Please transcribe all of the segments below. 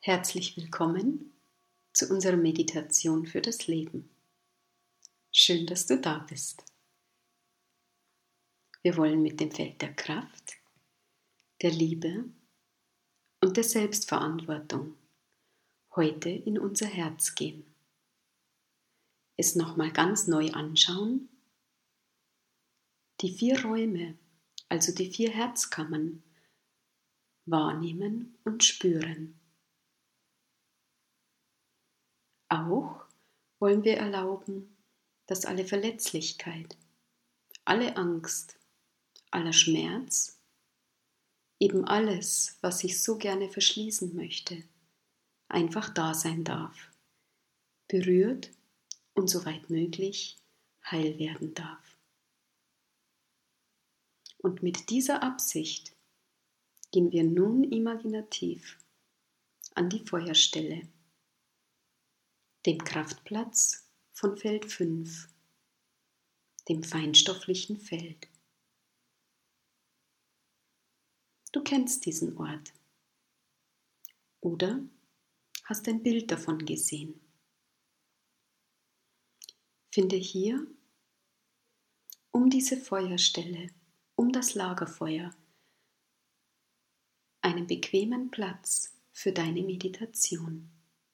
Herzlich willkommen zu unserer Meditation für das Leben. Schön, dass du da bist. Wir wollen mit dem Feld der Kraft, der Liebe und der Selbstverantwortung heute in unser Herz gehen. Es nochmal ganz neu anschauen, die 4 Räume, also die 4 Herzkammern, wahrnehmen und spüren. Auch wollen wir erlauben, dass alle Verletzlichkeit, alle Angst, aller Schmerz, eben alles, was ich so gerne verschließen möchte, einfach da sein darf, berührt und soweit möglich heil werden darf. Und mit dieser Absicht gehen wir nun imaginativ an die Feuerstelle, dem Kraftplatz von Feld 5, dem feinstofflichen Feld. Du kennst diesen Ort oder hast ein Bild davon gesehen. Finde hier um diese Feuerstelle, um das Lagerfeuer, einen bequemen Platz für deine Meditation.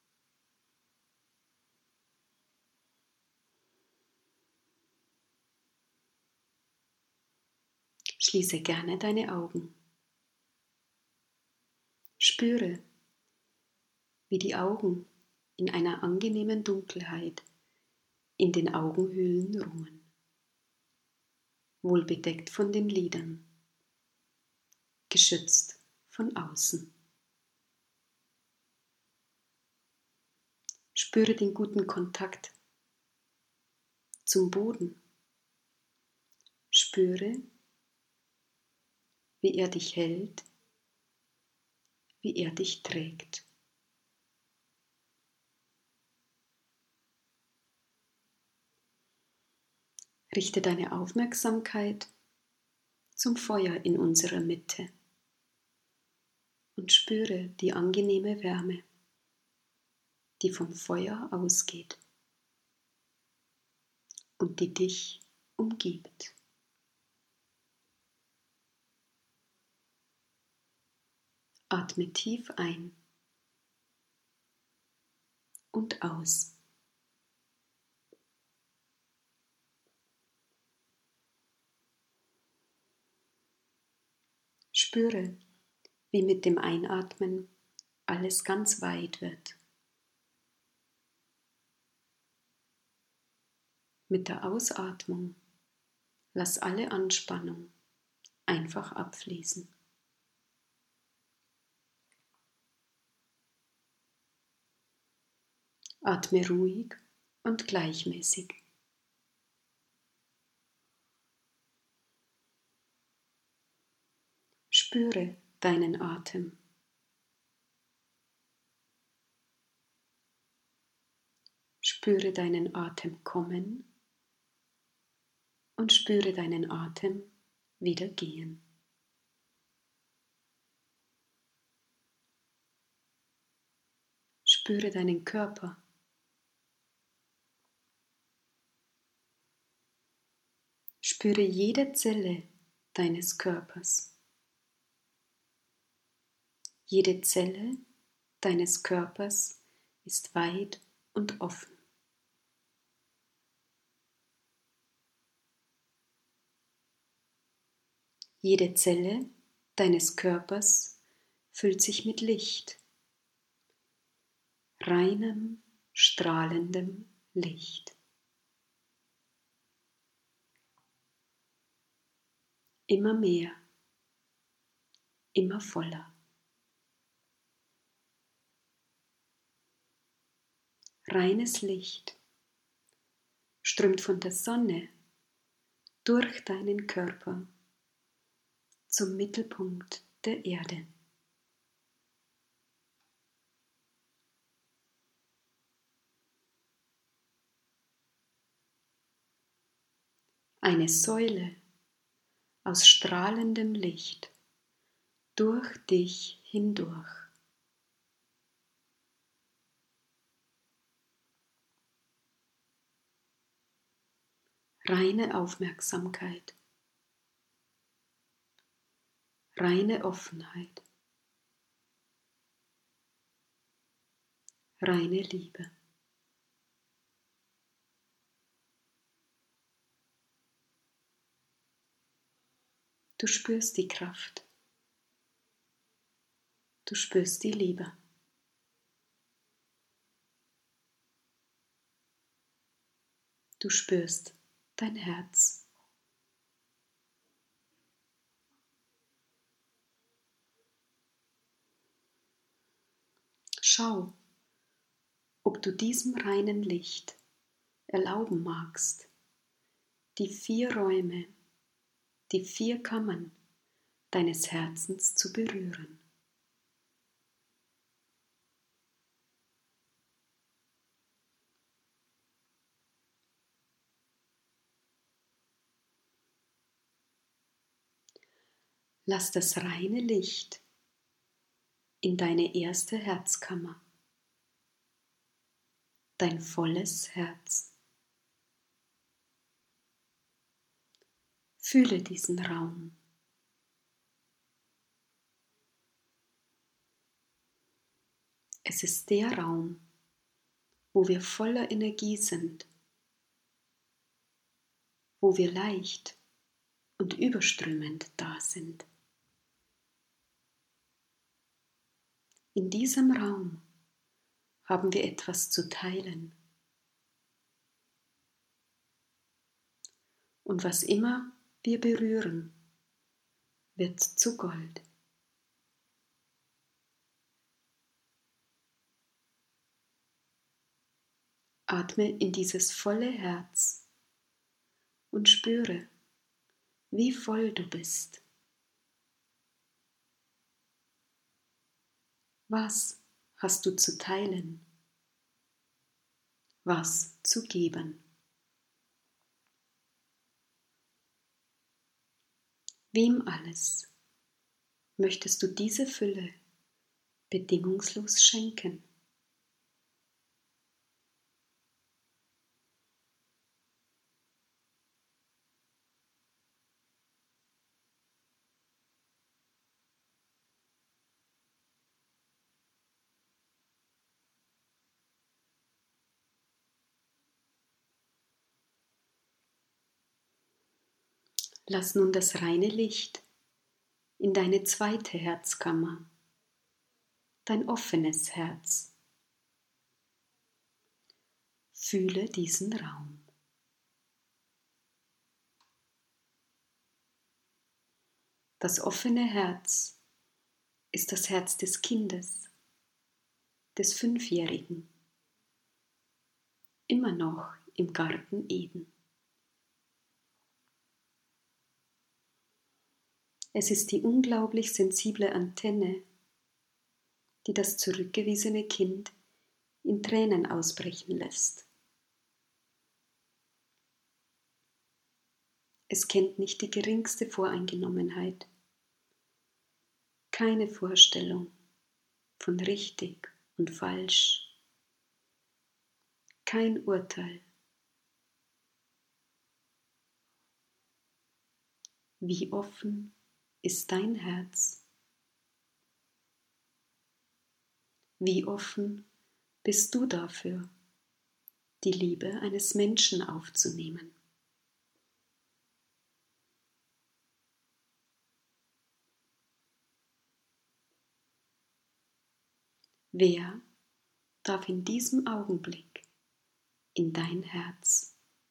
Schließe gerne deine Augen. Spüre, wie die Augen in einer angenehmen Dunkelheit in den Augenhöhlen ruhen, wohlbedeckt von den Lidern, geschützt von außen. Spüre den guten Kontakt zum Boden. Spüre, wie er dich hält, wie er dich trägt. Richte deine Aufmerksamkeit zum Feuer in unserer Mitte und spüre die angenehme Wärme, die vom Feuer ausgeht und die dich umgibt. Atme tief ein und aus. Spüre, wie mit dem Einatmen alles ganz weit wird. Mit der Ausatmung lass alle Anspannung einfach abfließen. Atme ruhig und gleichmäßig. Spüre deinen Atem. Spüre deinen Atem kommen und spüre deinen Atem wieder gehen. Spüre deinen Körper. Spüre jede Zelle deines Körpers. Jede Zelle deines Körpers ist weit und offen. Jede Zelle deines Körpers füllt sich mit Licht, reinem, strahlendem Licht. Immer mehr, immer voller. Reines Licht strömt von der Sonne durch deinen Körper zum Mittelpunkt der Erde. Eine Säule aus strahlendem Licht durch dich hindurch. reine Aufmerksamkeit, reine Offenheit, reine Liebe. Du spürst die Kraft, du spürst die Liebe. Du spürst dein Herz. Schau, ob du diesem reinen Licht erlauben magst, die 4 Räume, die 4 Kammern deines Herzens zu berühren. Lass das reine Licht in deine erste Herzkammer, dein volles Herz. Fühle diesen Raum. Es ist der Raum, wo wir voller Energie sind, wo wir leicht und überströmend da sind. In diesem Raum haben wir etwas zu teilen. Und was immer wir berühren, wird zu Gold. Atme in dieses volle Herz und spüre, wie voll du bist. Was hast du zu teilen? Was zu geben? Wem alles möchtest du diese Fülle bedingungslos schenken? Lass nun das reine Licht in deine zweite Herzkammer, dein offenes Herz. Fühle diesen Raum. Das offene Herz ist das Herz des Kindes, des 5-Jährigen, immer noch im Garten Eden. Es ist die unglaublich sensible Antenne, die das zurückgewiesene Kind in Tränen ausbrechen lässt. Es kennt nicht die geringste Voreingenommenheit, keine Vorstellung von richtig und falsch, kein Urteil. Wie offen ist dein Herz? Wie offen bist du dafür, die Liebe eines Menschen aufzunehmen? Wer darf in diesem Augenblick in dein Herz?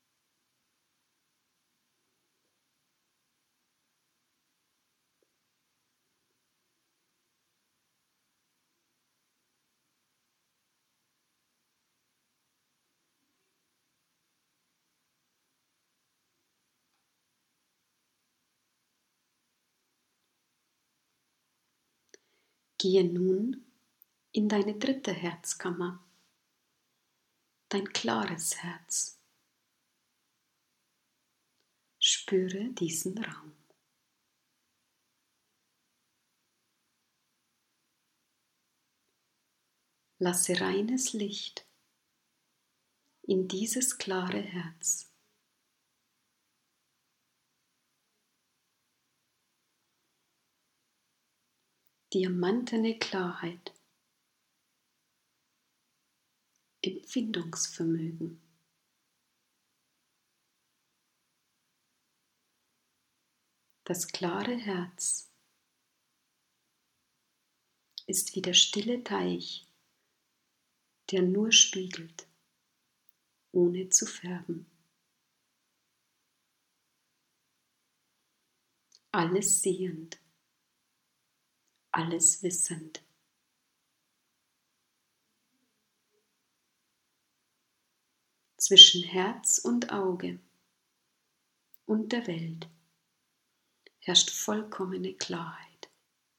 Gehe nun in deine dritte Herzkammer, dein klares Herz. Spüre diesen Raum. Lasse reines Licht in dieses klare Herz. diamantene Klarheit, Empfindungsvermögen. Das klare Herz ist wie der stille Teich, der nur spiegelt, ohne zu färben. Alles sehend, alles wissend. Zwischen Herz und Auge und der Welt herrscht vollkommene Klarheit.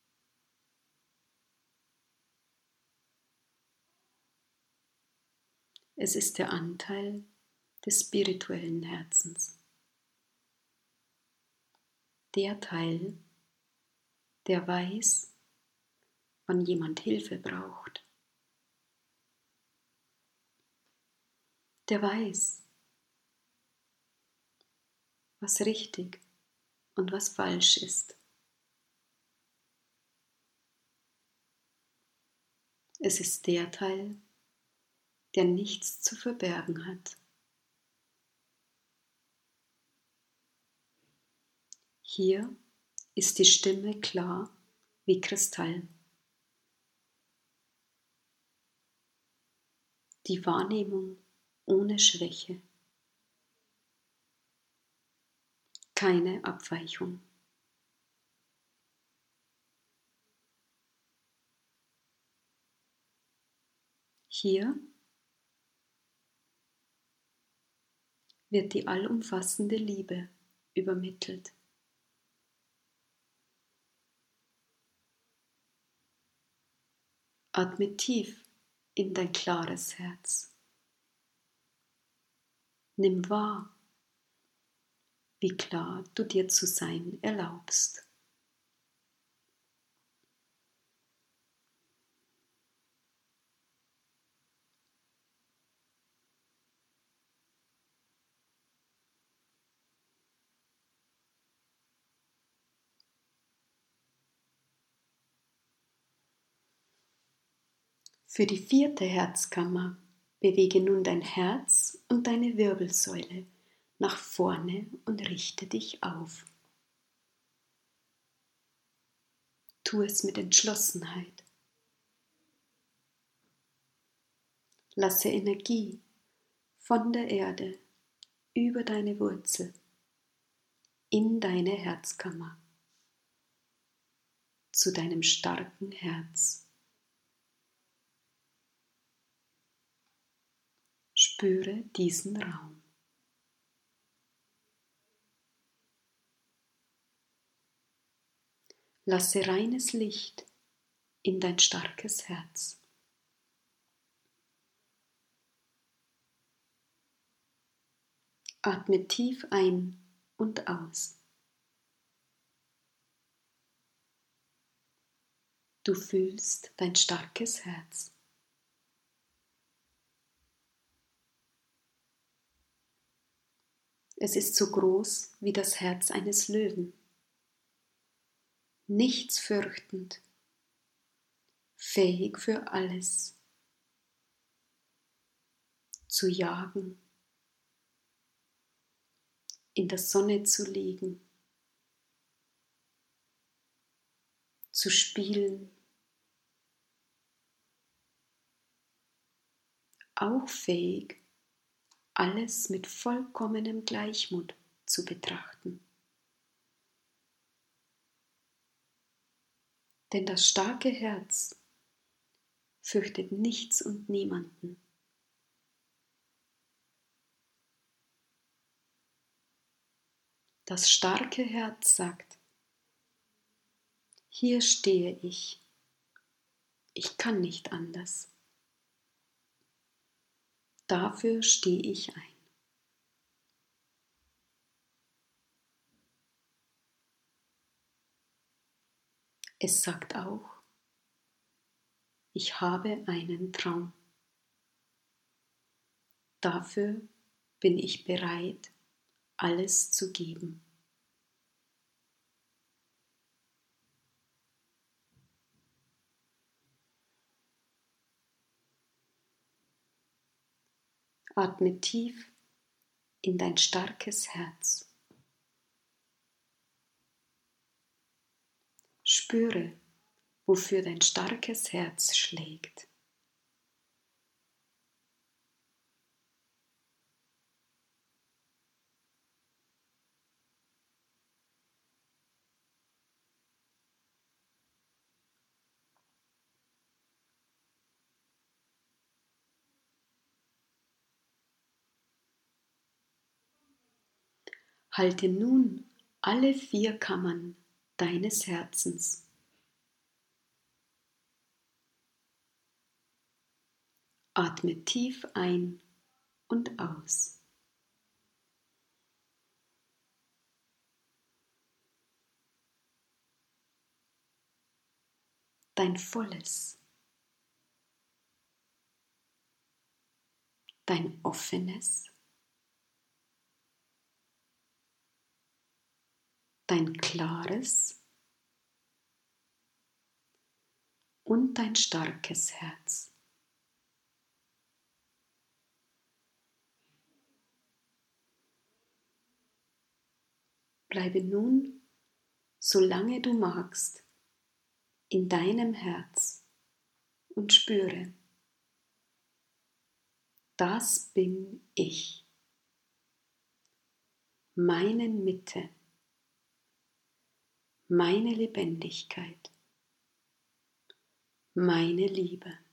Es ist der Anteil des spirituellen Herzens. Der Teil, der weiß, wann jemand Hilfe braucht. Der weiß, was richtig und was falsch ist. Es ist der Teil, der nichts zu verbergen hat. Hier ist die Stimme klar wie Kristall. Die Wahrnehmung ohne Schwäche. Keine Abweichung. Hier wird die allumfassende Liebe übermittelt. Atme tief in dein klares Herz. Nimm wahr, wie klar du dir zu sein erlaubst. Für die 4. Herzkammer bewege nun dein Herz und deine Wirbelsäule nach vorne und richte dich auf. Tu es mit Entschlossenheit. Lasse Energie von der Erde über deine Wurzel in deine Herzkammer zu deinem starken Herz. Spüre diesen Raum. Lasse reines Licht in dein starkes Herz. Atme tief ein und aus. Du fühlst dein starkes Herz. Es ist so groß wie das Herz eines Löwen, nichts fürchtend, fähig für alles, zu jagen, in der Sonne zu liegen, zu spielen, auch fähig, alles mit vollkommenem Gleichmut zu betrachten. Denn das starke Herz fürchtet nichts und niemanden. Das starke Herz sagt, hier stehe ich kann nicht anders. Dafür stehe ich ein. Es sagt auch, ich habe einen Traum. Dafür bin ich bereit, alles zu geben. Atme tief in dein starkes Herz. Spüre, wofür dein starkes Herz schlägt. Halte nun alle 4 Kammern deines Herzens. Atme tief ein und aus. Dein volles, dein offenes, dein klares und dein starkes Herz. Bleibe nun, solange du magst, in deinem Herz und spüre, das bin ich, meine Mitte, meine Lebendigkeit, meine Liebe.